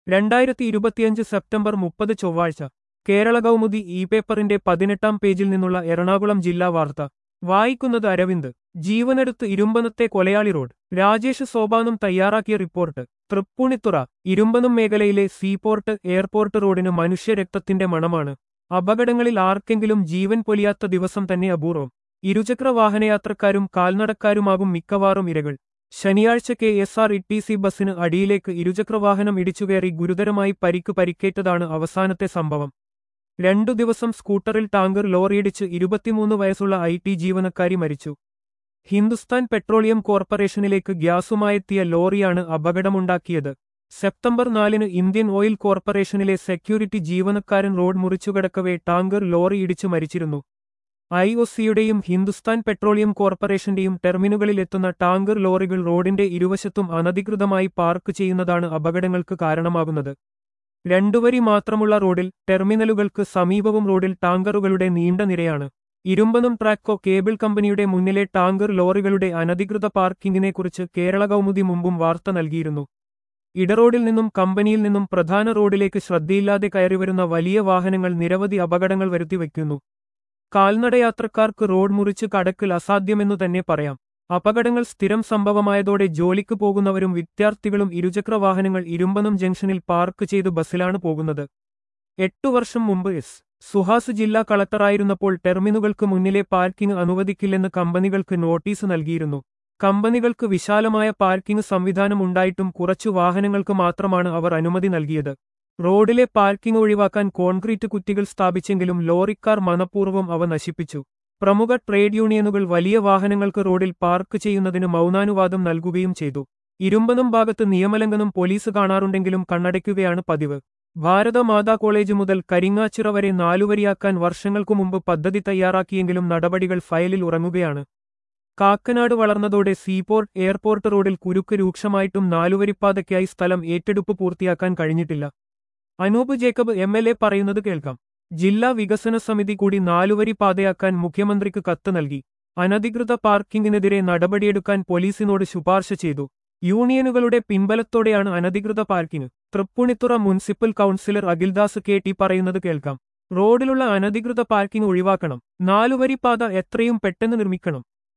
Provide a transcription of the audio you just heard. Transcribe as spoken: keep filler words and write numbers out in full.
രണ്ടായിരത്തി ഇരുപത്തിയഞ്ച് സെപ്റ്റംബർ മുപ്പത് ചൊവ്വാഴ്ച കേരള കൗമുദി ഇ പേപ്പറിന്റെ പതിനെട്ടാം പേജിൽ നിന്നുള്ള എറണാകുളം ജില്ലാ വാർത്ത വായിക്കുന്നത് അരവിന്ദ്. ജീവനെടുത്ത് ഇരുമ്പനത്തെ കൊലയാളി റോഡ്. രാജേഷ് സോപാനം തയ്യാറാക്കിയ റിപ്പോർട്ട്. തൃപ്പൂണിത്തുറ. ഇരുമ്പനം മേഖലയിലെ സീപോർട്ട് എയർപോർട്ട് റോഡിന് മനുഷ്യരക്തത്തിന്റെ മണമാണ്. അപകടങ്ങളിൽ ആർക്കെങ്കിലും ജീവൻ പൊലിയാത്ത ദിവസം തന്നെ അപൂർവം. ഇരുചക്ര വാഹനയാത്രക്കാരും കാൽനടക്കാരുമാകും മിക്കവാറും ഇരകൾ. ശനിയാഴ്ച K S R T C സി ബസിന് അടിയിലേക്ക് ഇരുചക്രവാഹനം ഇടിച്ചുകയറി ഗുരുതരമായി പരിക്ക് പരിക്കേറ്റതാണ് അവസാനത്തെ സംഭവം. രണ്ടു ദിവസം സ്കൂട്ടറിൽ ടാങ്കർ ലോറിയിടിച്ച് ഇരുപത്തിമൂന്ന് വയസ്സുള്ള ഐ ടി ജീവനക്കാരി മരിച്ചു. ഹിന്ദുസ്ഥാൻ പെട്രോളിയം കോർപ്പറേഷനിലേക്ക് ഗ്യാസുമായെത്തിയ ലോറിയാണ് അപകടമുണ്ടാക്കിയത്. സെപ്റ്റംബർ നാലിന് ഇന്ത്യൻ ഓയിൽ കോർപ്പറേഷനിലെ സെക്യൂരിറ്റി ജീവനക്കാരൻ റോഡ് മുറിച്ചുകടക്കവേ ടാങ്കർ ലോറി ഇടിച്ചു മരിച്ചിരുന്നു. ഐ ഒ സിയുടെയും ഹിന്ദുസ്ഥാൻ പെട്രോളിയം കോർപ്പറേഷന്റെയും ടെർമിനുകളിലെത്തുന്ന ടാങ്കർ ലോറികൾ റോഡിന്റെ ഇരുവശത്തും അനധികൃതമായി പാർക്ക് ചെയ്യുന്നതാണ് അപകടങ്ങൾക്ക് കാരണമാകുന്നത്. രണ്ടുവരി മാത്രമുള്ള റോഡിൽ ടെർമിനലുകൾക്ക് സമീപവും റോഡിൽ ടാങ്കറുകളുടെ നീണ്ട നിരയാണ്. ഇരുമ്പനം ട്രാക്കോ കേബിൾ കമ്പനിയുടെ മുന്നിലെ ടാങ്കർ ലോറികളുടെ അനധികൃത പാർക്കിങ്ങിനെക്കുറിച്ച് കേരള കൗമുദി മുമ്പും വാർത്ത നൽകിയിരുന്നു. ഇടറോഡിൽ നിന്നും കമ്പനിയിൽ നിന്നും പ്രധാന റോഡിലേക്ക് ശ്രദ്ധയില്ലാതെ കയറിവരുന്ന വലിയ വാഹനങ്ങൾ നിരവധി അപകടങ്ങൾ വരുത്തിവെക്കുന്നു. കാൽനടയാത്രക്കാർക്ക് റോഡ് മുറിച്ച് കടക്കൽ അസാധ്യമെന്നു തന്നെ പറയാം. അപകടങ്ങൾ സ്ഥിരം സംഭവമായതോടെ ജോലിക്ക് പോകുന്നവരും വിദ്യാർത്ഥികളും ഇരുചക്ര വാഹനങ്ങൾ ഇരുമ്പനം ജംഗ്ഷനിൽ പാർക്ക് ചെയ്ത് ബസ്സിലാണ് പോകുന്നത്. എട്ടു വർഷം മുമ്പ് എസ് സുഹാസ് ജില്ലാ കളക്ടറായിരുന്നപ്പോൾ ടെർമിനുകൾക്ക് മുന്നിലെ പാർക്കിംഗ് അനുവദിക്കില്ലെന്ന് കമ്പനികൾക്ക് നോട്ടീസ് നൽകിയിരുന്നു. കമ്പനികൾക്ക് വിശാലമായ പാർക്കിംഗ് സംവിധാനം ഉണ്ടായിട്ടും കുറച്ചു വാഹനങ്ങൾക്ക് മാത്രമാണ് അവർ അനുമതി നൽകിയത്. റോഡിലെ പാർക്കിംഗ് ഒഴിവാക്കാൻ കോൺക്രീറ്റ് കുറ്റികൾ സ്ഥാപിച്ചെങ്കിലും ലോറിക്കാർ മനഃപൂർവ്വം അവ നശിപ്പിച്ചു. പ്രമുഖ ട്രേഡ് യൂണിയനുകൾ വലിയ വാഹനങ്ങൾക്ക് റോഡിൽ പാർക്ക് ചെയ്യുന്നതിന് മൗനാനുവാദം നൽകുകയും ചെയ്തു. ഇരുമ്പനം ഭാഗത്ത് നിയമലംഘനം പോലീസ് കാണാറുണ്ടെങ്കിലും കണ്ണടയ്ക്കുകയാണ് പതിവ്. ഭാരതമാതാ കോളേജ് മുതൽ കരിങ്ങാച്ചിറ വരെ നാലുവരിയാക്കാൻ വർഷങ്ങൾക്കു മുമ്പ് പദ്ധതി തയ്യാറാക്കിയെങ്കിലും നടപടികൾ ഫയലിൽ ഉറങ്ങുകയാണ്. കാക്കനാട് വളർന്നതോടെ സീപോർട്ട് എയർപോർട്ട് റോഡിൽ കുരുക്ക് രൂക്ഷമായിട്ടും നാലുവരിപ്പാതയ്ക്കായി സ്ഥലം ഏറ്റെടുപ്പ് പൂർത്തിയാക്കാൻ കഴിഞ്ഞിട്ടില്ല. Anoop Jacob M L A പറയുന്നത് കേൾക്കാം. ജില്ലാ വികസന സമിതി കൂടി നാലുവരി പാതയാക്കാൻ മുഖ്യമന്ത്രിക്ക് കത്ത് നൽകി. അനധികൃത പാർക്കിംഗിനെതിരെ നടപടിയെടുക്കാൻ പോലീസിനോട് ശുപാർശ ചെയ്തു. യൂണിയനുകളുടെ പിൻബലത്തോടെയാണ് അനധികൃത parking. Thrippunithura municipal councillor Akhildas K T പറയുന്നത് കേൾക്കാം. റോഡിലുള്ള അനധികൃത പാർക്കിംഗ് ഒഴിവാക്കണം. നാലുവരി പാത എത്രയും പെട്ടെന്ന് നിർമ്മിക്കണം.